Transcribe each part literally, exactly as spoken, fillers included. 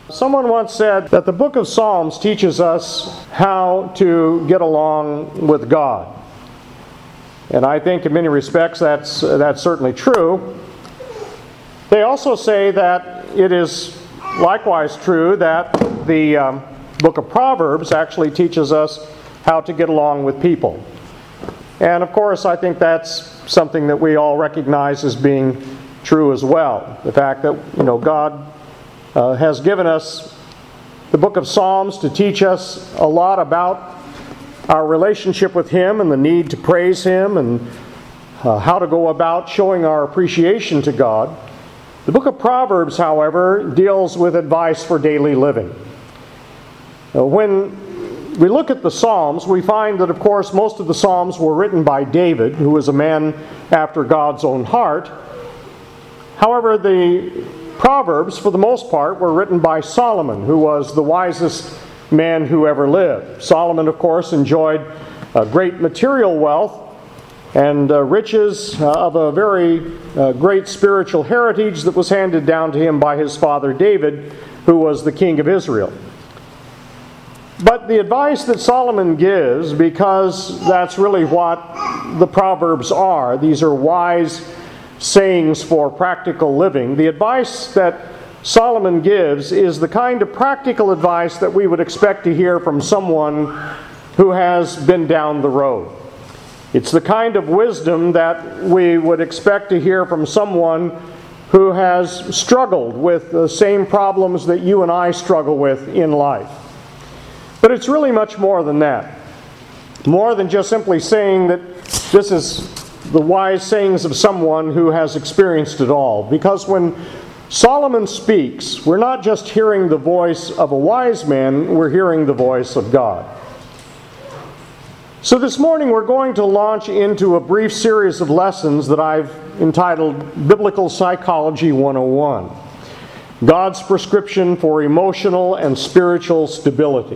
Someone once said that the book of Psalms teaches us how to get along with God. And I think in many respects that's, that's certainly true. They also say that it is likewise true that the um, book of Proverbs actually teaches us how to get along with people. And of course, I think that's something that we all recognize as being true as well. The fact that, you know, God uh, has given us the book of Psalms to teach us a lot about our relationship with Him and the need to praise Him and uh, how to go about showing our appreciation to God. The book of Proverbs, however, deals with advice for daily living. Uh, when we look at the Psalms, we find that, of course, most of the Psalms were written by David, who was a man after God's own heart. However, the Proverbs, for the most part, were written by Solomon, who was the wisest man who ever lived. Solomon, of course, enjoyed uh, great material wealth and uh, riches uh, of a very uh, great spiritual heritage that was handed down to him by his father David, who was the king of Israel. But the advice that Solomon gives, because that's really what the Proverbs are, these are wise sayings for practical living. The advice that Solomon gives is the kind of practical advice that we would expect to hear from someone who has been down the road. It's the kind of wisdom that we would expect to hear from someone who has struggled with the same problems that you and I struggle with in life. But it's really much more than that. More than just simply saying that this is the wise sayings of someone who has experienced it all. Because when Solomon speaks, we're not just hearing the voice of a wise man, we're hearing the voice of God. So this morning we're going to launch into a brief series of lessons that I've entitled Biblical Psychology one oh one. God's prescription for emotional and spiritual stability.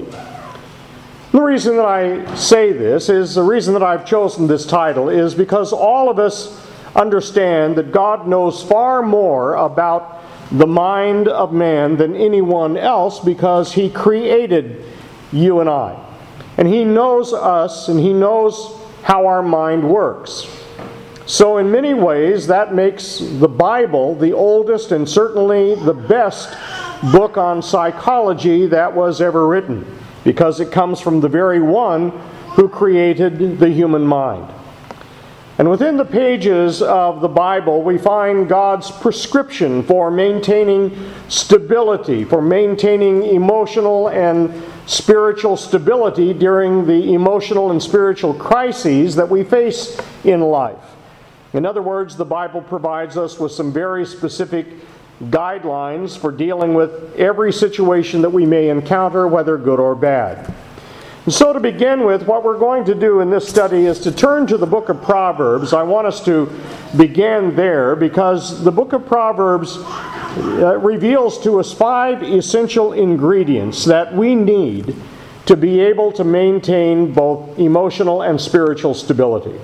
The reason that I say this is, the reason that I've chosen this title is because all of us understand that God knows far more about the mind of man than anyone else because He created you and I. And He knows us and He knows how our mind works. So in many ways that makes the Bible the oldest and certainly the best book on psychology that was ever written, because it comes from the very one who created the human mind. And within the pages of the Bible, we find God's prescription for maintaining stability, for maintaining emotional and spiritual stability during the emotional and spiritual crises that we face in life. In other words, the Bible provides us with some very specific guidelines for dealing with every situation that we may encounter, whether good or bad. And so to begin with, what we're going to do in this study is to turn to the book of Proverbs. I want us to begin there because the book of Proverbs uh, reveals to us five essential ingredients that we need to be able to maintain both emotional and spiritual stability.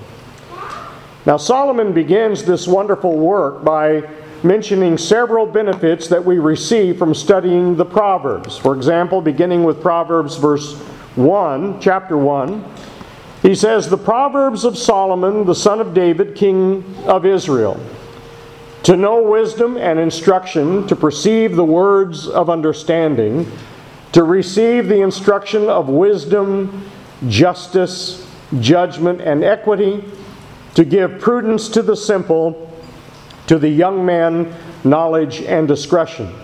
Now, Solomon begins this wonderful work by mentioning several benefits that we receive from studying the Proverbs. For example, beginning with Proverbs verse one, chapter one, he says, "The Proverbs of Solomon, the son of David, king of Israel, to know wisdom and instruction, to perceive the words of understanding, to receive the instruction of wisdom, justice, judgment, and equity, to give prudence to the simple, to the young man knowledge and discretion."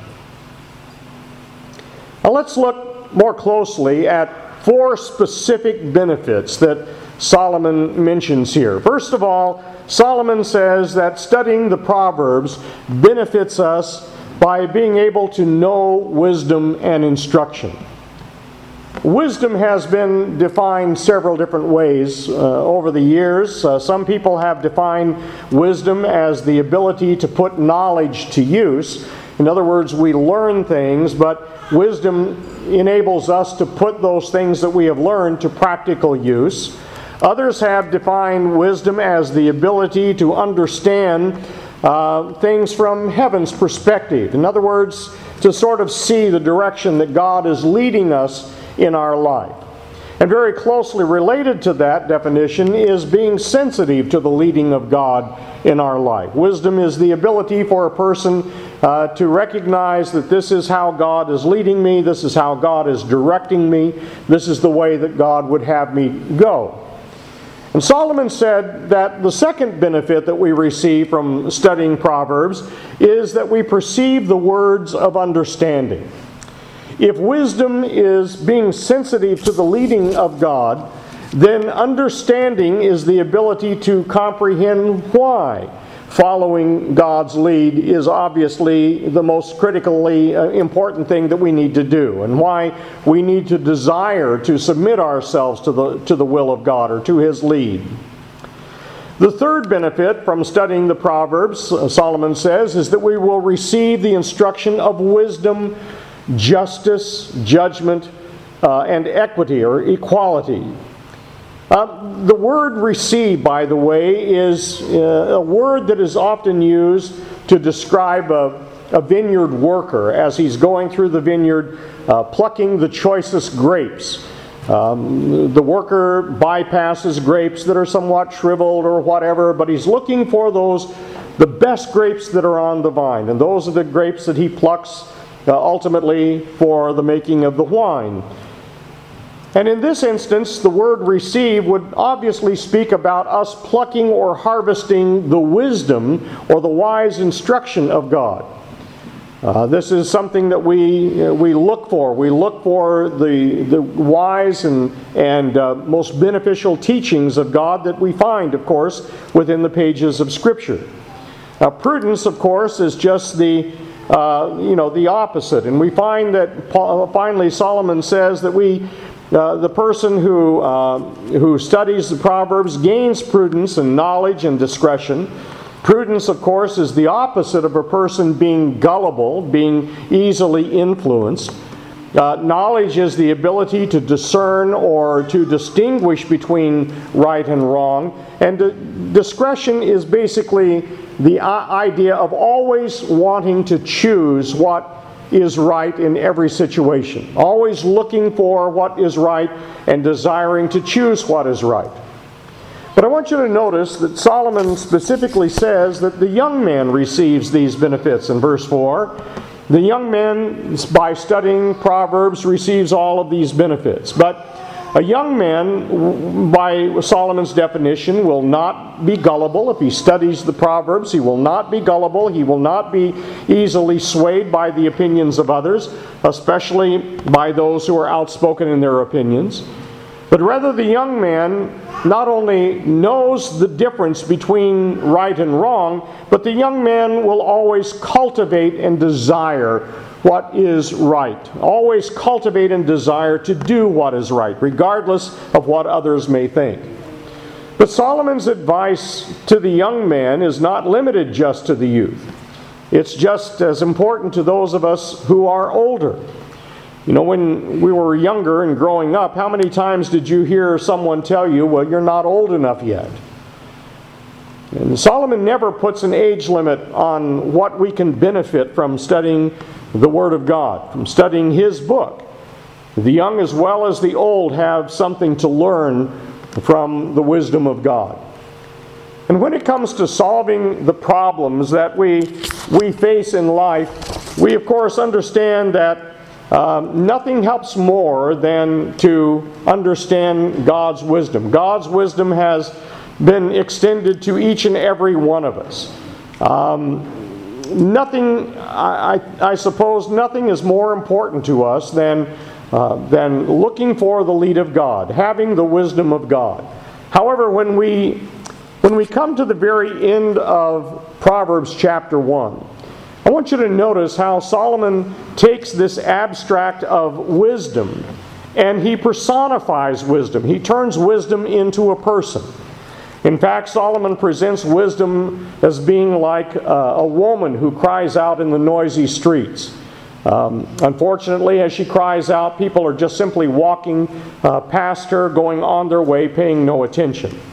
Now let's look more closely at four specific benefits that Solomon mentions here. First of all, Solomon says that studying the Proverbs benefits us by being able to know wisdom and instruction. Wisdom has been defined several different ways uh, over the years. Uh, some people have defined wisdom as the ability to put knowledge to use. In other words, we learn things, but wisdom enables us to put those things that we have learned to practical use. Others have defined wisdom as the ability to understand uh, things from heaven's perspective. In other words, to sort of see the direction that God is leading us in our life. And very closely related to that definition is being sensitive to the leading of God in our life. Wisdom is the ability for a person uh, to recognize that this is how God is leading me, this is how God is directing me, this is the way that God would have me go. And Solomon said that the second benefit that we receive from studying Proverbs is that we perceive the words of understanding. If wisdom is being sensitive to the leading of God, then understanding is the ability to comprehend why following God's lead is obviously the most critically important thing that we need to do, and why we need to desire to submit ourselves to the, to the will of God or to His lead. The third benefit from studying the Proverbs, Solomon says, is that we will receive the instruction of wisdom, justice, judgment, uh, and equity or equality. Uh, the word receive, by the way, is uh, a word that is often used to describe a, a vineyard worker as he's going through the vineyard uh, plucking the choicest grapes. Um, the worker bypasses grapes that are somewhat shriveled or whatever, but he's looking for those, the best grapes that are on the vine. And those are the grapes that he plucks uh, ultimately for the making of the wine. And in this instance, the word receive would obviously speak about us plucking or harvesting the wisdom or the wise instruction of God. Uh, this is something that we uh, we look for. We look for the, the wise and, and uh, most beneficial teachings of God that we find, of course, within the pages of Scripture. Now, prudence, of course, is just the uh, you know the opposite, and we find that Paul, finally Solomon says that we. Uh, the person who, uh, who studies the Proverbs gains prudence and knowledge and discretion. Prudence, of course, is the opposite of a person being gullible, being easily influenced. Uh, knowledge is the ability to discern or to distinguish between right and wrong. And uh, discretion is basically the idea of always wanting to choose what is right in every situation. Always looking for what is right and desiring to choose what is right. But I want you to notice that Solomon specifically says that the young man receives these benefits in verse four. The young man, by studying Proverbs, receives all of these benefits. But a young man, by Solomon's definition, will not be gullible. If he studies the Proverbs, he will not be gullible. He will not be easily swayed by the opinions of others, especially by those who are outspoken in their opinions. But rather, the young man not only knows the difference between right and wrong, but the young man will always cultivate and desire what is right. Always cultivate and desire to do what is right, regardless of what others may think. But Solomon's advice to the young man is not limited just to the youth. It's just as important to those of us who are older. You know, when we were younger and growing up, how many times did you hear someone tell you, well, you're not old enough yet? And Solomon never puts an age limit on what we can benefit from studying the Word of God, from studying His book. The young as well as the old have something to learn from the wisdom of God. And when it comes to solving the problems that we, we face in life, we of course understand that um, nothing helps more than to understand God's wisdom. God's wisdom has been extended to each and every one of us. Um, Nothing, I, I suppose, nothing is more important to us than, uh, than looking for the lead of God, having the wisdom of God. However, when we, when we come to the very end of Proverbs chapter one, I want you to notice how Solomon takes this abstract of wisdom and he personifies wisdom. He turns wisdom into a person. In fact, Solomon presents wisdom as being like uh, a woman who cries out in the noisy streets. Um, unfortunately, as she cries out, people are just simply walking uh, past her, going on their way, paying no attention.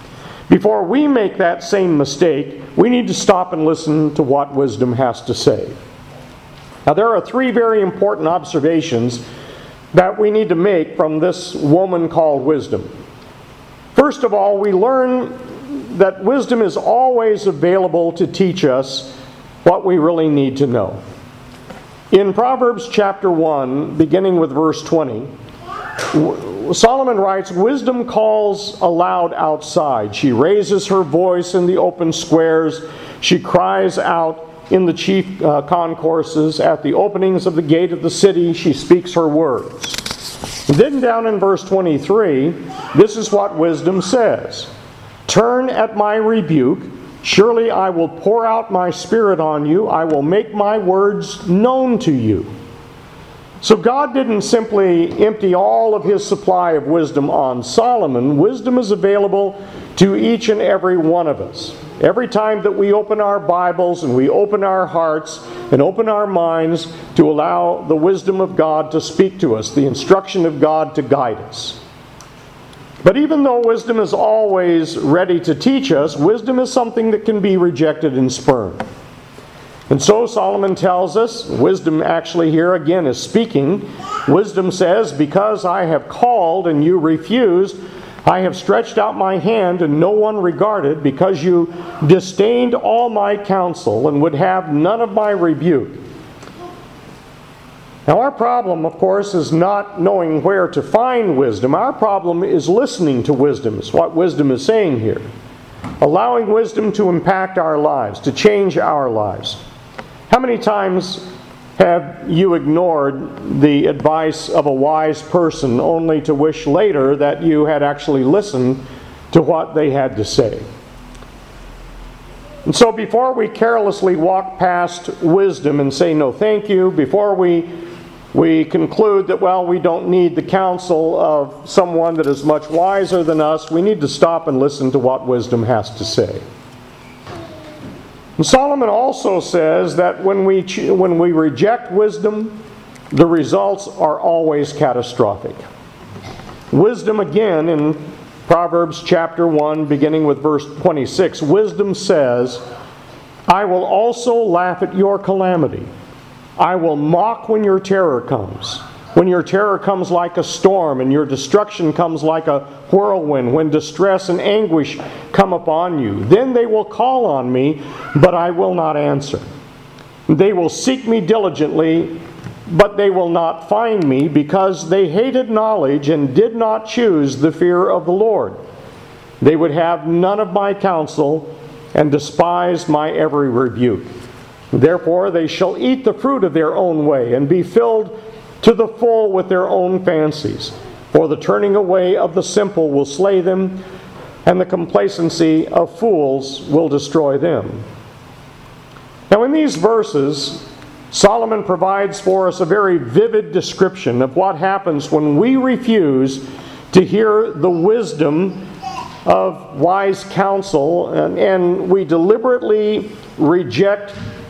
Before we make that same mistake, we need to stop and listen to what wisdom has to say. Now, there are three very important observations that we need to make from this woman called wisdom. First of all, we learn that wisdom is always available to teach us what we really need to know. In Proverbs chapter one, beginning with verse twenty, Solomon writes, "Wisdom calls aloud outside. She raises her voice in the open squares. She cries out in the chief uh, concourses. At the openings of the gate of the city, she speaks her words." And then down in verse twenty-three, this is what wisdom says. "Turn at my rebuke. Surely I will pour out my spirit on you. I will make my words known to you." So God didn't simply empty all of His supply of wisdom on Solomon. Wisdom is available to each and every one of us. Every time that we open our Bibles and we open our hearts and open our minds to allow the wisdom of God to speak to us, the instruction of God to guide us. But even though wisdom is always ready to teach us, wisdom is something that can be rejected and spurned. And so Solomon tells us, wisdom actually here again is speaking. Wisdom says, "Because I have called and you refused, I have stretched out my hand and no one regarded, because you disdained all my counsel and would have none of my rebuke." Now our problem, of course, is not knowing where to find wisdom. Our problem is listening to wisdom. It's what wisdom is saying here. Allowing wisdom to impact our lives, to change our lives. How many times have you ignored the advice of a wise person only to wish later that you had actually listened to what they had to say? And so before we carelessly walk past wisdom and say no thank you, before we we conclude that, well, we don't need the counsel of someone that is much wiser than us, we need to stop and listen to what wisdom has to say. And Solomon also says that when we when we reject wisdom, the results are always catastrophic. Wisdom, again, in Proverbs chapter one, beginning with verse twenty-six, wisdom says, "I will also laugh at your calamity. I will mock when your terror comes. When your terror comes like a storm and your destruction comes like a whirlwind, when distress and anguish come upon you, then they will call on me, but I will not answer. They will seek me diligently, but they will not find me, because they hated knowledge and did not choose the fear of the Lord. They would have none of my counsel and despised my every rebuke. Therefore they shall eat the fruit of their own way and be filled to the full with their own fancies. For the turning away of the simple will slay them, and the complacency of fools will destroy them." Now in these verses, Solomon provides for us a very vivid description of what happens when we refuse to hear the wisdom of wise counsel, and, and we deliberately reject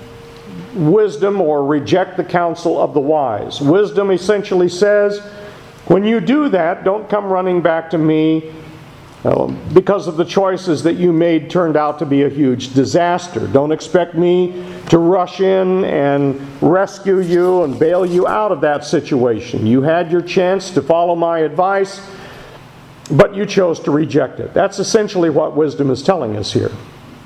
wisdom or reject the counsel of the wise. Wisdom essentially says, when you do that, don't come running back to me uh, because of the choices that you made turned out to be a huge disaster. Don't expect me to rush in and rescue you and bail you out of that situation. You had your chance to follow my advice, but you chose to reject it. That's essentially what wisdom is telling us here.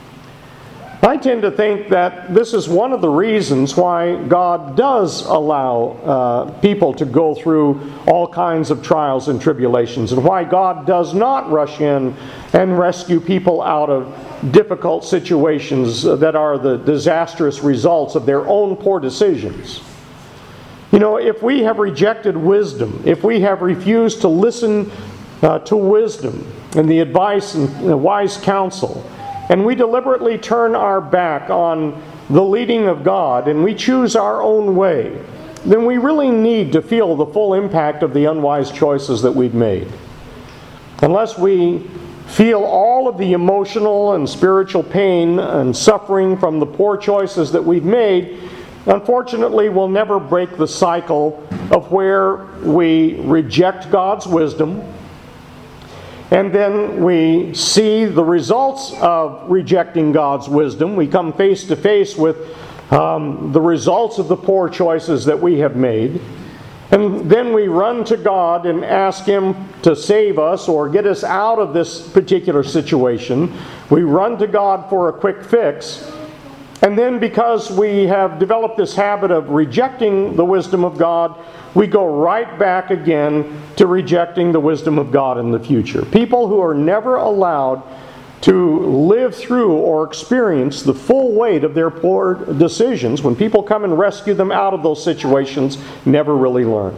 I tend to think that this is one of the reasons why God does allow uh, people to go through all kinds of trials and tribulations, and why God does not rush in and rescue people out of difficult situations that are the disastrous results of their own poor decisions. You know, if we have rejected wisdom, if we have refused to listen uh, to wisdom and the advice and uh, wise counsel, and we deliberately turn our back on the leading of God and we choose our own way, then we really need to feel the full impact of the unwise choices that we've made. Unless we feel all of the emotional and spiritual pain and suffering from the poor choices that we've made, unfortunately we'll never break the cycle of where we reject God's wisdom And then we see the results of rejecting God's wisdom. We come face to face with um, the results of the poor choices that we have made. And then we run to God and ask Him to save us or get us out of this particular situation. We run to God for a quick fix. And then because we have developed this habit of rejecting the wisdom of God, we go right back again to rejecting the wisdom of God in the future. People who are never allowed to live through or experience the full weight of their poor decisions, when people come and rescue them out of those situations, never really learn.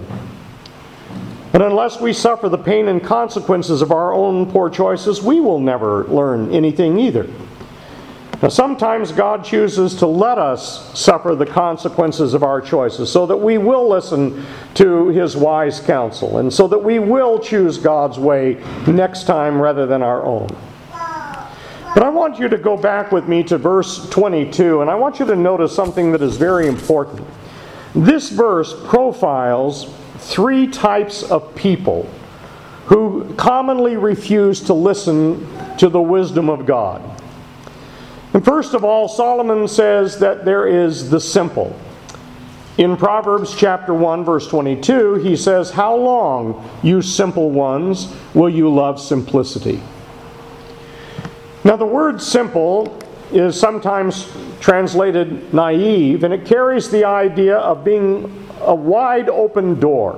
And unless we suffer the pain and consequences of our own poor choices, we will never learn anything either. Now, sometimes God chooses to let us suffer the consequences of our choices so that we will listen to His wise counsel and so that we will choose God's way next time rather than our own. But I want you to go back with me to verse twenty-two, and I want you to notice something that is very important. This verse profiles three types of people who commonly refuse to listen to the wisdom of God. And first of all, Solomon says that there is the simple. In Proverbs chapter one, verse twenty-two, he says, "How long, you simple ones, will you love simplicity?" Now, the word simple is sometimes translated naive, and it carries the idea of being a wide open door.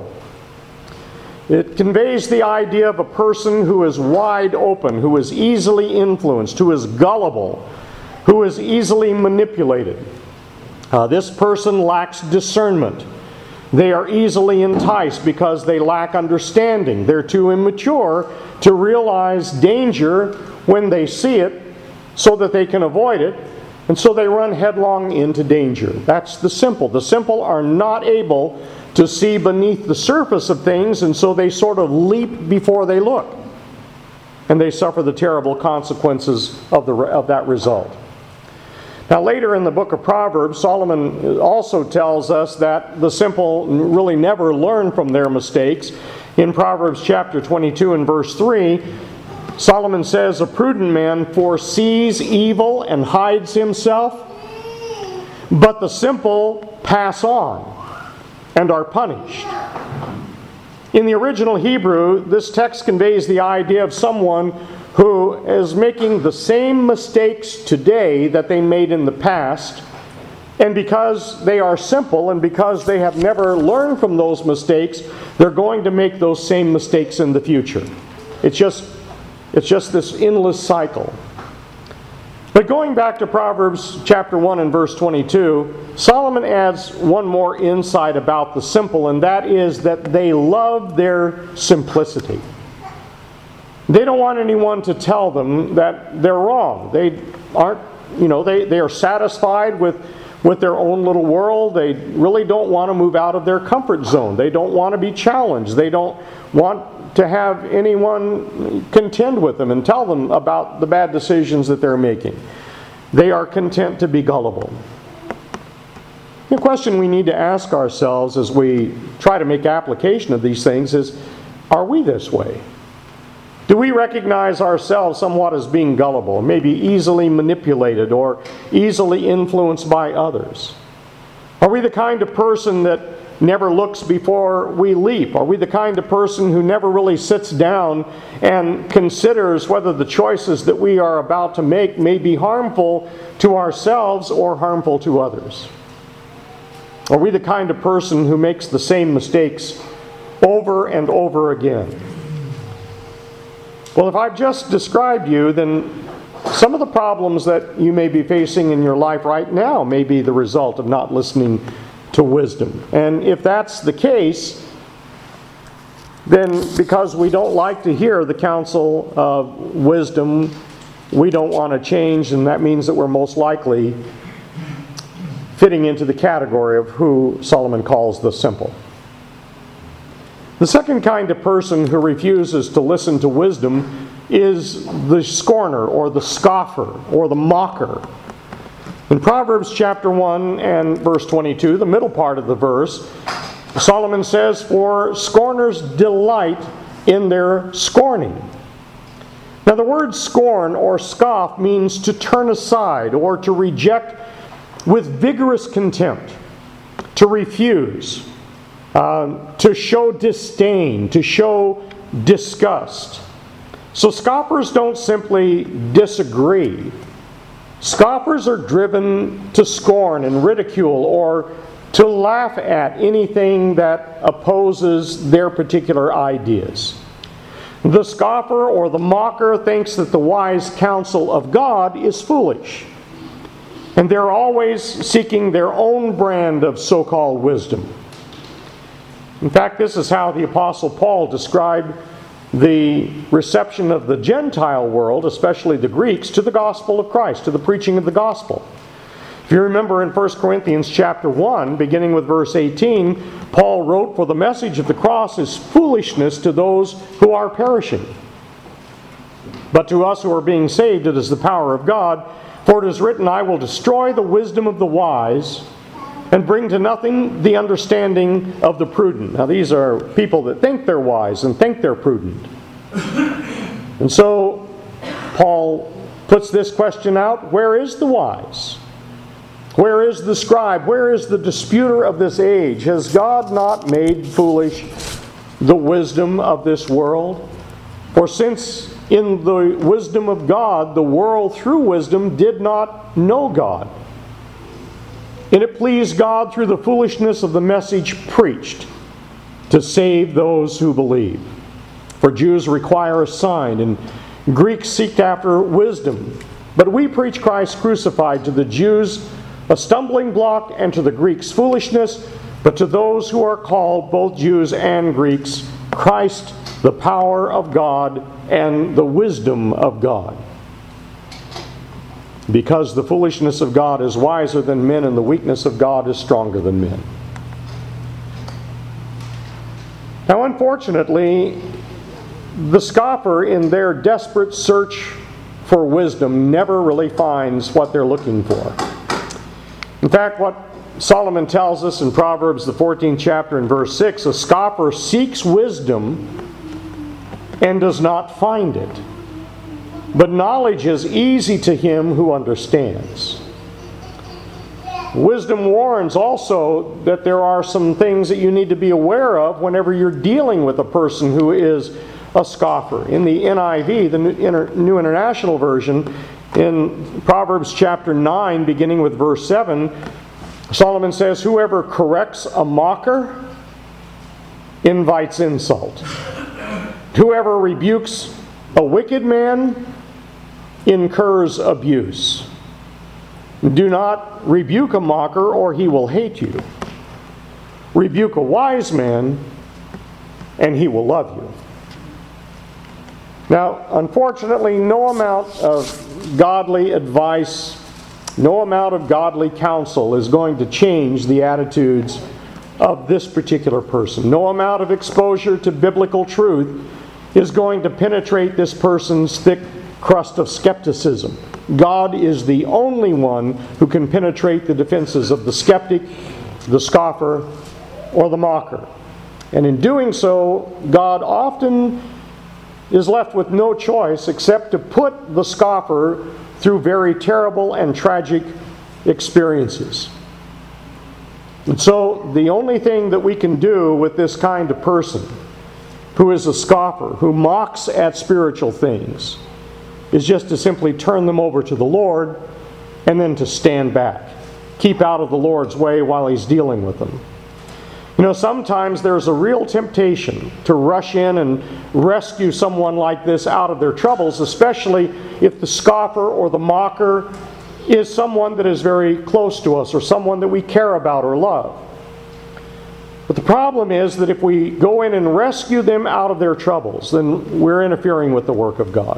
It conveys the idea of a person who is wide open, who is easily influenced, who is gullible, who is easily manipulated. Uh, this person lacks discernment. They are easily enticed because they lack understanding. They're too immature to realize danger when they see it so that they can avoid it, and so they run headlong into danger. That's the simple. The simple are not able to see beneath the surface of things, and so they sort of leap before they look. And they suffer the terrible consequences of, the, of that result. Now, later in the book of Proverbs, Solomon also tells us that the simple really never learn from their mistakes. In Proverbs chapter twenty-two and verse three, Solomon says, "A prudent man foresees evil and hides himself, but the simple pass on and are punished." In the original Hebrew, this text conveys the idea of someone who is making the same mistakes today that they made in the past, and because they are simple and because they have never learned from those mistakes, they're going to make those same mistakes in the future. It's just, it's just this endless cycle. But going back to Proverbs chapter one and verse twenty-two, Solomon adds one more insight about the simple, and that is that they love their simplicity. They don't want anyone to tell them that they're wrong. They aren't, you know, they, they are satisfied with, with their own little world. They really don't want to move out of their comfort zone. They don't want to be challenged. They don't want to have anyone contend with them and tell them about the bad decisions that they're making. They are content to be gullible. The question we need to ask ourselves as we try to make application of these things is, are we this way? Do we recognize ourselves somewhat as being gullible, maybe easily manipulated or easily influenced by others? Are we the kind of person that never looks before we leap? Are we the kind of person who never really sits down and considers whether the choices that we are about to make may be harmful to ourselves or harmful to others? Are we the kind of person who makes the same mistakes over and over again? Well, if I've just described you, then some of the problems that you may be facing in your life right now may be the result of not listening to wisdom. And if that's the case, then because we don't like to hear the counsel of wisdom, we don't want to change, and that means that we're most likely fitting into the category of who Solomon calls the simple. The second kind of person who refuses to listen to wisdom is the scorner or the scoffer or the mocker. In Proverbs chapter one and verse twenty-two, the middle part of the verse, Solomon says, "For scorners delight in their scorning, Now, the word scorn or scoff means to turn aside or to reject with vigorous contempt, to refuse, uh, to show disdain, to show disgust. So scoffers don't simply disagree. Scoffers are driven to scorn and ridicule or to laugh at anything that opposes their particular ideas. The scoffer or the mocker thinks that the wise counsel of God is foolish, and they're always seeking their own brand of so-called wisdom. In fact, this is how the Apostle Paul described the reception of the Gentile world, especially the Greeks, to the gospel of Christ, to the preaching of the gospel. If you remember in First Corinthians chapter one, beginning with verse eighteen, Paul wrote, "For the message of the cross is foolishness to those who are perishing. But to us who are being saved, it is the power of God. For it is written, I will destroy the wisdom of the wise and bring to nothing the understanding of the prudent." Now these are people that think they're wise and think they're prudent. And so Paul puts this question out: where is the wise? Where is the scribe? Where is the disputer of this age? Has God not made foolish the wisdom of this world? For since in the wisdom of God, the world through wisdom did not know God, and it pleased God through the foolishness of the message preached to save those who believe. For Jews require a sign, and Greeks seek after wisdom. But we preach Christ crucified, to the Jews a stumbling block, and to the Greeks foolishness, but to those who are called, both Jews and Greeks, Christ the power of God and the wisdom of God. Because the foolishness of God is wiser than men, and the weakness of God is stronger than men. Now, unfortunately, the scoffer, in their desperate search for wisdom, never really finds what they're looking for. In fact, what Solomon tells us in Proverbs, the fourteenth chapter and verse six, a scoffer seeks wisdom and does not find it. But knowledge is easy to him who understands. Wisdom warns also that there are some things that you need to be aware of whenever you're dealing with a person who is a scoffer. In the N I V, the New International Version, in Proverbs chapter nine, beginning with verse seven, Solomon says, "Whoever corrects a mocker invites insult. Whoever rebukes a wicked man incurs abuse. Do not rebuke a mocker, or he will hate you. Rebuke a wise man, and he will love you." Now, unfortunately, no amount of godly advice, no amount of godly counsel is going to change the attitudes of this particular person. No amount of exposure to biblical truth is going to penetrate this person's thick crust of skepticism. God is the only one who can penetrate the defenses of the skeptic, the scoffer, or the mocker. And in doing so, God often is left with no choice except to put the scoffer through very terrible and tragic experiences. And so the only thing that we can do with this kind of person, who is a scoffer, who mocks at spiritual things, is just to simply turn them over to the Lord and then to stand back. Keep out of the Lord's way while He's dealing with them. You know, sometimes there's a real temptation to rush in and rescue someone like this out of their troubles, especially if the scoffer or the mocker is someone that is very close to us or someone that we care about or love. But the problem is that if we go in and rescue them out of their troubles, then we're interfering with the work of God.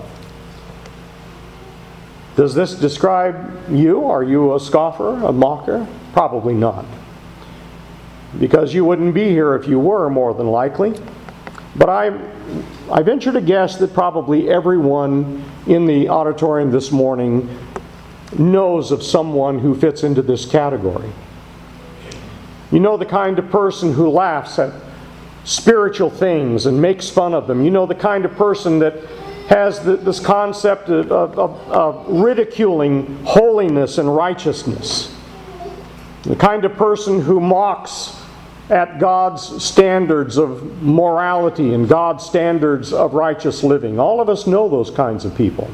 Does this describe you? Are you a scoffer, a mocker? Probably not. Because you wouldn't be here if you were, more than likely. But I, I venture to guess that probably everyone in the auditorium this morning knows of someone who fits into this category. You know the kind of person who laughs at spiritual things and makes fun of them. You know the kind of person that has the, this concept of, of, of ridiculing holiness and righteousness. The kind of person who mocks at God's standards of morality and God's standards of righteous living. All of us know those kinds of people.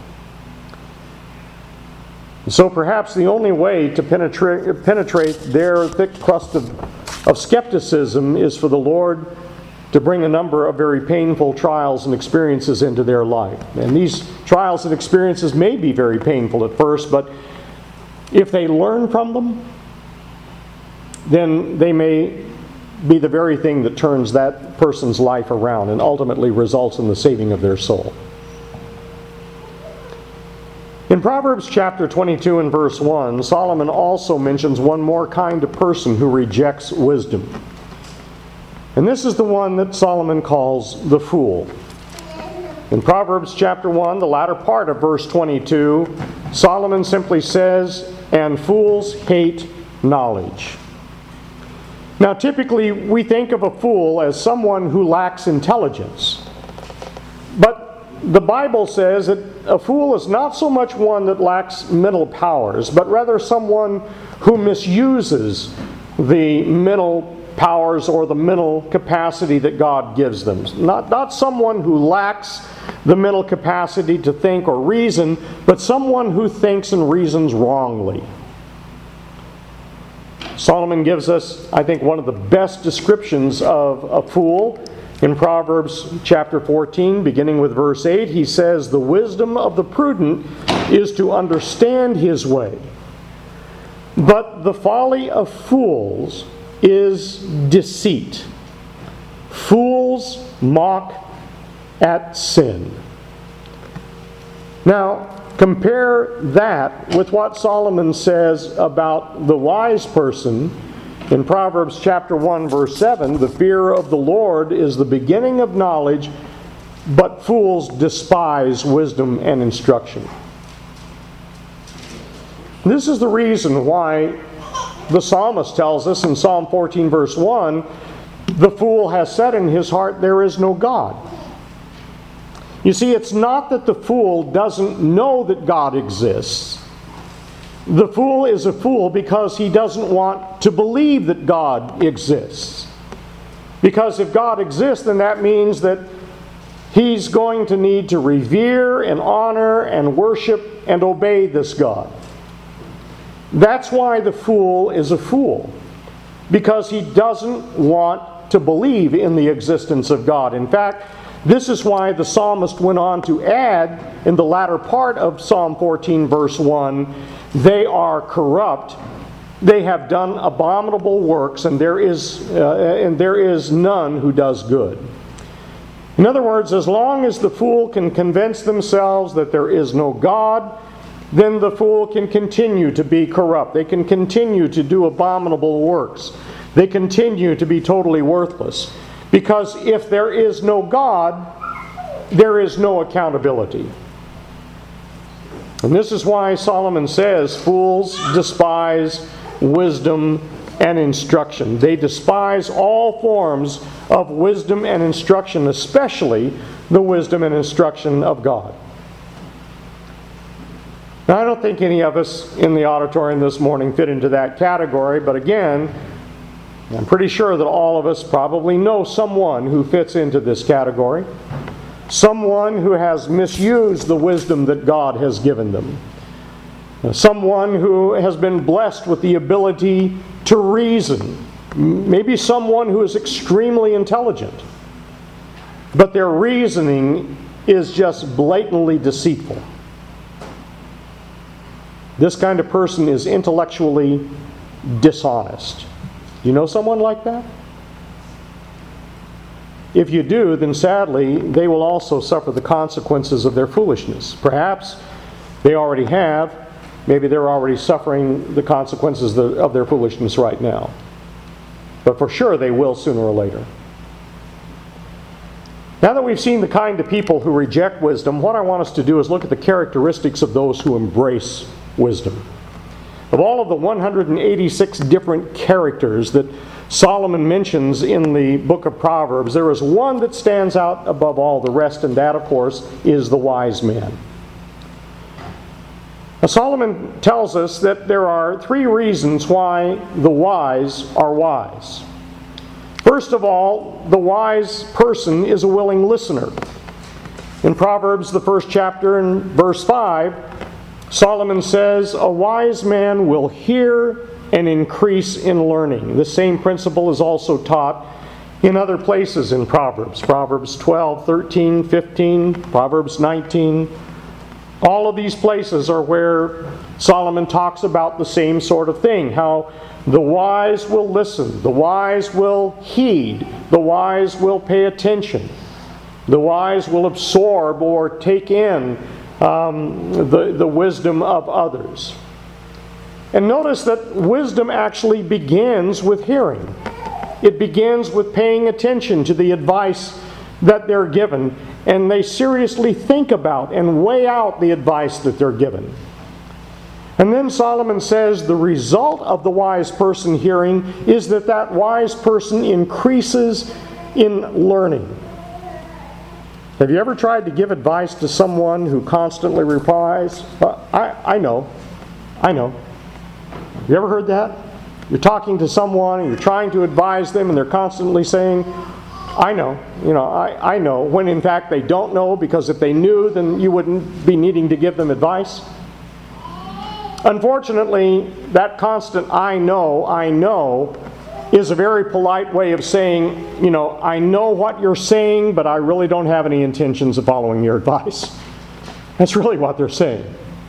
So perhaps the only way to penetrate, penetrate their thick crust of, of skepticism is for the Lord to bring a number of very painful trials and experiences into their life. And these trials and experiences may be very painful at first, but if they learn from them, then they may be the very thing that turns that person's life around and ultimately results in the saving of their soul. In Proverbs chapter twenty-two and verse one, Solomon also mentions one more kind of person who rejects wisdom. And this is the one that Solomon calls the fool. In Proverbs chapter one, the latter part of verse twenty-two, Solomon simply says, "And fools hate knowledge." Now, typically we think of a fool as someone who lacks intelligence. But the Bible says that a fool is not so much one that lacks mental powers, but rather someone who misuses the mental powers or the mental capacity that God gives them. Not, not someone who lacks the mental capacity to think or reason, but someone who thinks and reasons wrongly. Solomon gives us, I think, one of the best descriptions of a fool. In Proverbs chapter fourteen, beginning with verse eight, he says, "The wisdom of the prudent is to understand his way, but the folly of fools is deceit. Fools mock at sin." Now, compare that with what Solomon says about the wise person. In Proverbs chapter one, verse seven, "The fear of the Lord is the beginning of knowledge, but fools despise wisdom and instruction." This is the reason why the psalmist tells us in Psalm fourteen, verse one, "The fool has said in his heart, there is no God." You see, it's not that the fool doesn't know that God exists. The fool is a fool because he doesn't want to believe that God exists. Because if God exists, then that means that he's going to need to revere and honor and worship and obey this God. That's why the fool is a fool. Because he doesn't want to believe in the existence of God. In fact, this is why the psalmist went on to add in the latter part of Psalm fourteen, verse one, "They are corrupt, they have done abominable works, and there is uh, and there is none who does good." In other words, as long as the fool can convince themselves that there is no God, then the fool can continue to be corrupt. They can continue to do abominable works. They continue to be totally worthless. Because if there is no God, there is no accountability. And this is why Solomon says, fools despise wisdom and instruction. They despise all forms of wisdom and instruction, especially the wisdom and instruction of God. Now, I don't think any of us in the auditorium this morning fit into that category, but again, I'm pretty sure that all of us probably know someone who fits into this category. Someone who has misused the wisdom that God has given them. Someone who has been blessed with the ability to reason. Maybe someone who is extremely intelligent. But their reasoning is just blatantly deceitful. This kind of person is intellectually dishonest. You know someone like that? If you do, then sadly, they will also suffer the consequences of their foolishness. Perhaps they already have. Maybe they're already suffering the consequences of their foolishness right now. But for sure they will sooner or later. Now that we've seen the kind of people who reject wisdom, what I want us to do is look at the characteristics of those who embrace wisdom. Of all of the one hundred eighty-six different characters that Solomon mentions in the book of Proverbs, there is one that stands out above all the rest, and that, of course, is the wise man. Now, Solomon tells us that there are three reasons why the wise are wise. First of all, the wise person is a willing listener. In Proverbs, the first chapter, and verse five, Solomon says, "A wise man will hear and increase in learning." The same principle is also taught in other places in Proverbs. Proverbs twelve, thirteen, fifteen, Proverbs nineteen. All of these places are where Solomon talks about the same sort of thing, how the wise will listen, the wise will heed, the wise will pay attention, the wise will absorb or take in um, the, the wisdom of others. And notice that wisdom actually begins with hearing. It begins with paying attention to the advice that they're given, and they seriously think about and weigh out the advice that they're given. And then Solomon says the result of the wise person hearing is that that wise person increases in learning. Have you ever tried to give advice to someone who constantly replies, uh, I, I know, I know. Have you ever heard that? You're talking to someone and you're trying to advise them and they're constantly saying, I know, you know, I, I know, when in fact they don't know, because if they knew, then you wouldn't be needing to give them advice. Unfortunately, that constant I know, I know is a very polite way of saying, you know, I know what you're saying, but I really don't have any intentions of following your advice. That's really what they're saying.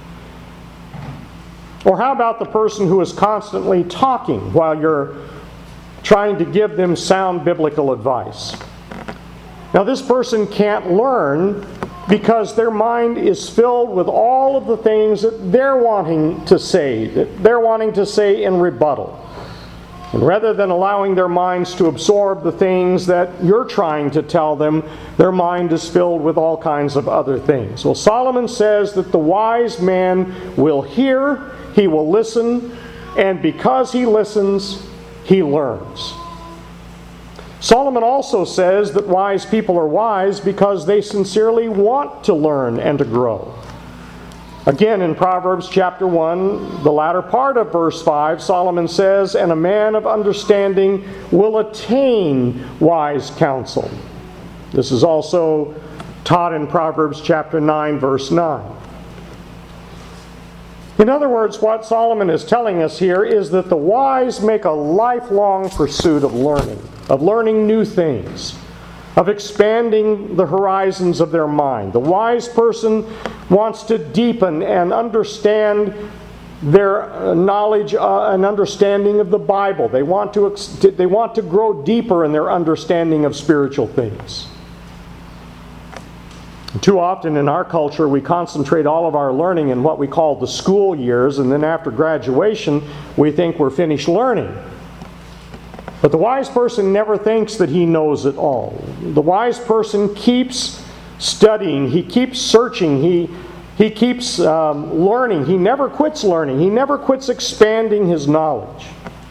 Or how about the person who is constantly talking while you're trying to give them sound biblical advice? Now, this person can't learn because their mind is filled with all of the things that they're wanting to say, that they're wanting to say in rebuttal. And rather than allowing their minds to absorb the things that you're trying to tell them, their mind is filled with all kinds of other things. Well, Solomon says that the wise man will hear, he will listen, and because he listens, he learns. Solomon also says that wise people are wise because they sincerely want to learn and to grow. Again, in Proverbs chapter one, the latter part of verse five, Solomon says, "And a man of understanding will attain wise counsel." This is also taught in Proverbs chapter nine, verse nine. In other words, what Solomon is telling us here is that the wise make a lifelong pursuit of learning, of learning new things, of expanding the horizons of their mind. The wise person wants to deepen and understand their knowledge uh, and understanding of the Bible. They want to ex- they want to grow deeper in their understanding of spiritual things. Too often in our culture, we concentrate all of our learning in what we call the school years, and then after graduation, we think we're finished learning. But the wise person never thinks that he knows it all. The wise person keeps studying. He keeps searching. He, he keeps um, learning. He never quits learning. He never quits expanding his knowledge.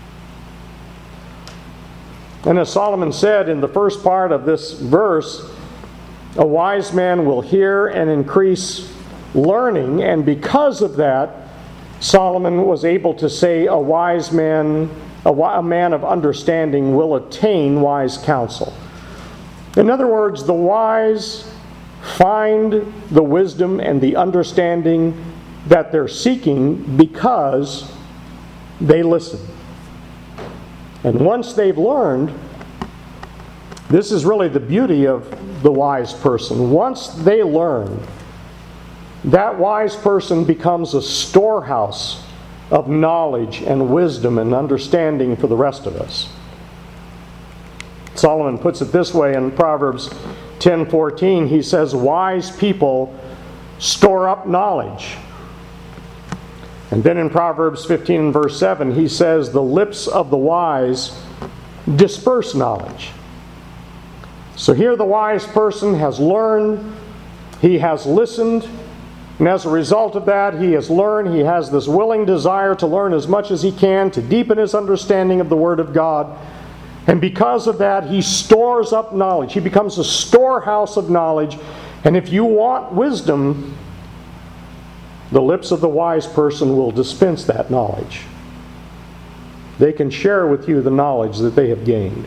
And as Solomon said in the first part of this verse, a wise man will hear and increase learning, and because of that, Solomon was able to say a wise man, a, a man of understanding will attain wise counsel. In other words, the wise find the wisdom and the understanding that they're seeking because they listen. And once they've learned, this is really the beauty of the wise person. Once they learn, that wise person becomes a storehouse of knowledge and wisdom and understanding for the rest of us. Solomon puts it this way in Proverbs ten fourteen. He says, "Wise people store up knowledge." And then in Proverbs fifteen and verse seven, he says, "The lips of the wise disperse knowledge." So here the wise person has learned, he has listened, and as a result of that, he has learned, he has this willing desire to learn as much as he can, to deepen his understanding of the Word of God. And because of that, he stores up knowledge. He becomes a storehouse of knowledge. And if you want wisdom, the lips of the wise person will dispense that knowledge. They can share with you the knowledge that they have gained.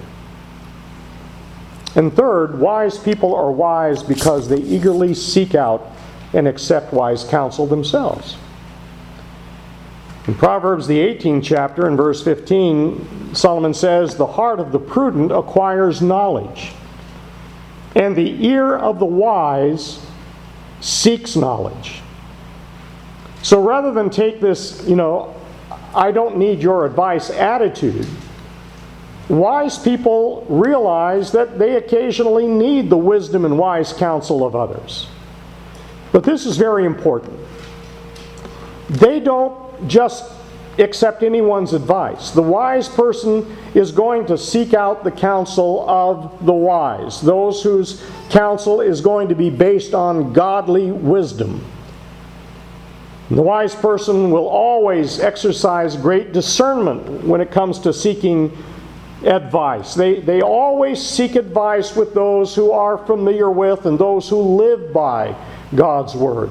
And third, wise people are wise because they eagerly seek out and accept wise counsel themselves. In Proverbs, the eighteenth chapter, in verse fifteen, Solomon says, "The heart of the prudent acquires knowledge, and the ear of the wise seeks knowledge." So rather than take this, you know, I don't need your advice attitude, wise people realize that they occasionally need the wisdom and wise counsel of others. But this is very important. They don't just accept anyone's advice. The wise person is going to seek out the counsel of the wise, those whose counsel is going to be based on godly wisdom. The wise person will always exercise great discernment when it comes to seeking advice. They, they always seek advice with those who are familiar with and those who live by God's Word.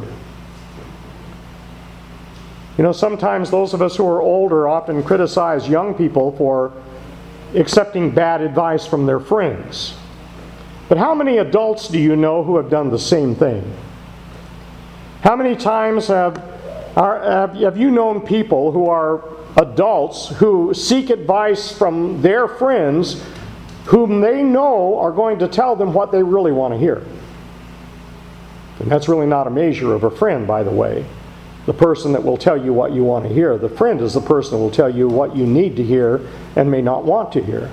You know, sometimes those of us who are older often criticize young people for accepting bad advice from their friends. But how many adults do you know who have done the same thing? How many times have, are, have, have you known people who are adults who seek advice from their friends whom they know are going to tell them what they really want to hear? And that's really not a measure of a friend, by the way. The person that will tell you what you want to hear. The friend is the person that will tell you what you need to hear and may not want to hear.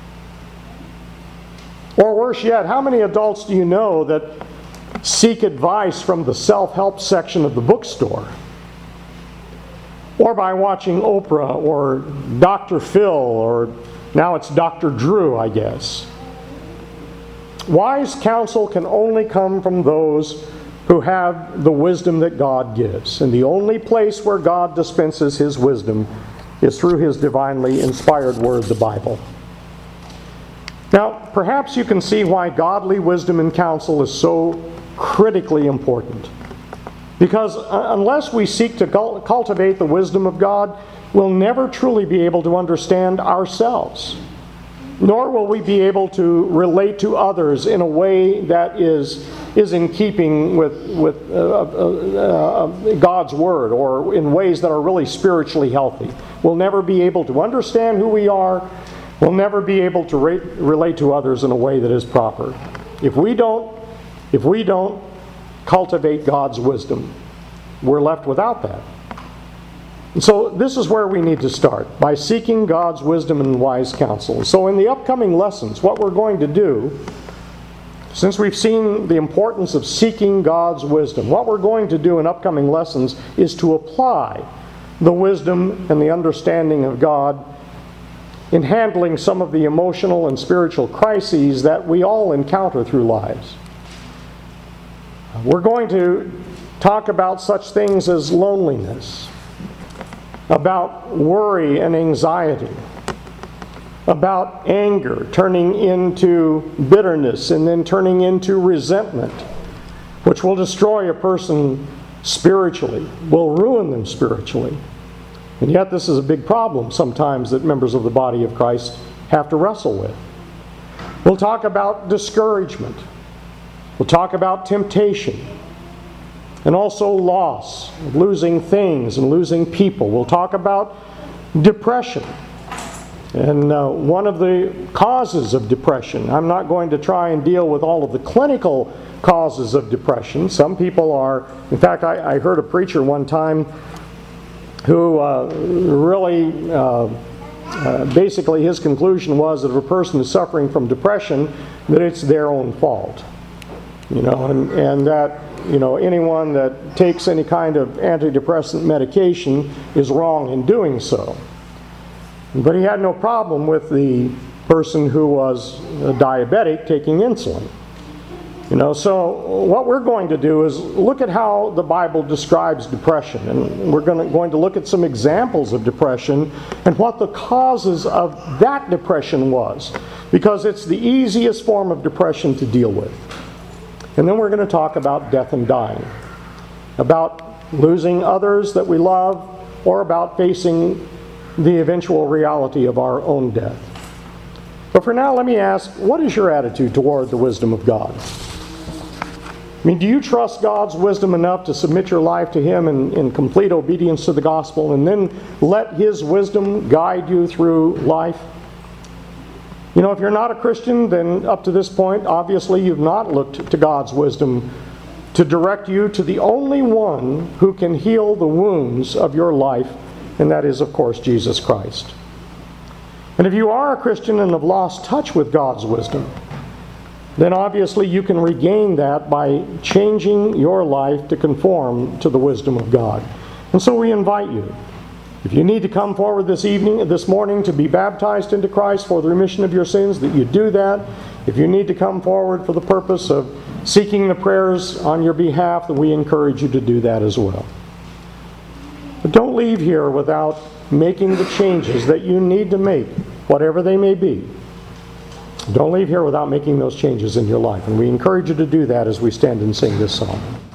Or worse yet, how many adults do you know that seek advice from the self-help section of the bookstore? Or by watching Oprah or Doctor Phil, or now it's Doctor Drew, I guess. Wise counsel can only come from those who have the wisdom that God gives. And the only place where God dispenses His wisdom is through His divinely inspired Word, the Bible. Now, perhaps you can see why godly wisdom and counsel is so critically important. Because unless we seek to cultivate the wisdom of God, we'll never truly be able to understand ourselves. Nor will we be able to relate to others in a way that is, is in keeping with, with uh, uh, uh, God's Word, or in ways that are really spiritually healthy. We'll never be able to understand who we are. We'll never be able to rate, relate to others in a way that is proper. If we don't, if we don't cultivate God's wisdom, we're left without that. And so this is where we need to start, by seeking God's wisdom and wise counsel. So in the upcoming lessons, what we're going to do, since we've seen the importance of seeking God's wisdom, what we're going to do in upcoming lessons is to apply the wisdom and the understanding of God in handling some of the emotional and spiritual crises that we all encounter through lives. We're going to talk about such things as loneliness, about worry and anxiety, about anger turning into bitterness and then turning into resentment, which will destroy a person spiritually, will ruin them spiritually. And yet this is a big problem sometimes that members of the body of Christ have to wrestle with. We'll talk about discouragement. We'll talk about temptation. And also loss, losing things and losing people. We'll talk about depression. And uh, one of the causes of depression, I'm not going to try and deal with all of the clinical causes of depression. Some people are, in fact, I, I heard a preacher one time who uh, really, uh, uh, basically his conclusion was that if a person is suffering from depression, that it's their own fault. You know, and, and that, you know, anyone that takes any kind of antidepressant medication is wrong in doing so. But he had no problem with the person who was a diabetic taking insulin. You know, so what we're going to do is look at how the Bible describes depression. And we're going to, going to look at some examples of depression and what the causes of that depression was. Because it's the easiest form of depression to deal with. And then we're going to talk about death and dying. About losing others that we love, or about facing the eventual reality of our own death. But for now, let me ask, what is your attitude toward the wisdom of God? I mean, do you trust God's wisdom enough to submit your life to Him in, in complete obedience to the gospel, and then let His wisdom guide you through life? You know, if you're not a Christian, then up to this point, obviously you've not looked to God's wisdom to direct you to the only one who can heal the wounds of your life, and that is, of course, Jesus Christ. And if you are a Christian and have lost touch with God's wisdom, then obviously you can regain that by changing your life to conform to the wisdom of God. And so we invite you, if you need to come forward this evening, this morning, to be baptized into Christ for the remission of your sins, that you do that. If you need to come forward for the purpose of seeking the prayers on your behalf, then we encourage you to do that as well. But don't leave here without making the changes that you need to make, whatever they may be. Don't leave here without making those changes in your life. And we encourage you to do that as we stand and sing this song.